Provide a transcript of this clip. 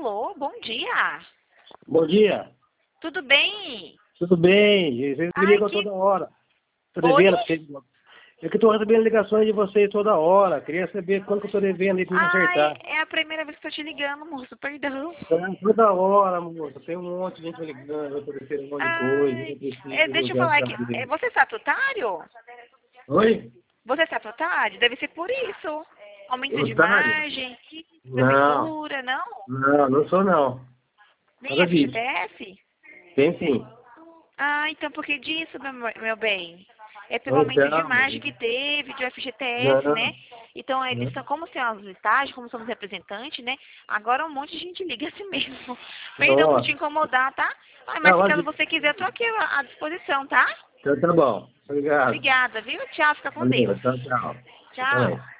Alô, bom dia. Bom dia. Tudo bem? Tudo bem? Vocês me Ai, ligam toda hora. Tô Oi? devendo, porque eu que estou recebendo ligações de vocês toda hora. Queria saber quanto que eu estou devendo aí para me Ai, acertar. é a primeira vez que eu tô te ligando, moço, perdão. Toda hora, moça. Tem um monte de gente me ligando, oferecendo um monte de coisa. Ai, Eu preciso, eu deixa eu quero falar aqui. saber. Você é estatutário? Oi? Você é estatutário? Deve ser por isso. Aumento de Otário? margem, Não, prefeitura, não? não sou não. Nem Nada disso. FGTS? Tem sim. Ah, então por que disso, meu bem? É pelo aumento de Então, margem que teve, de FGTS, né? não, Então, eles não. são, como somos estágio, como somos representantes, né? Agora um monte de gente liga assim mesmo. Perdão por te Nossa. incomodar, tá? Ah, mas Não, se caso imagina. você quiser, eu tô aqui à disposição, tá? Então tá bom. Obrigado. Obrigada, viu? Tchau, fica com Deus. Valeu. Tchau, tchau. Você também. Tchau.